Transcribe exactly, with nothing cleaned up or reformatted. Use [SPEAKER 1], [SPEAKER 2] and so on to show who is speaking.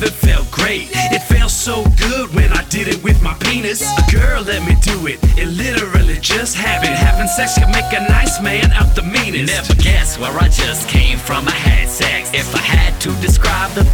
[SPEAKER 1] love, it felt great. It felt so good when I did it with my penis. A girl let me do it, it literally just happened. Having sex can make a nice man out the meanest.
[SPEAKER 2] Never guess where I just came from. I had sex. If I had to describe the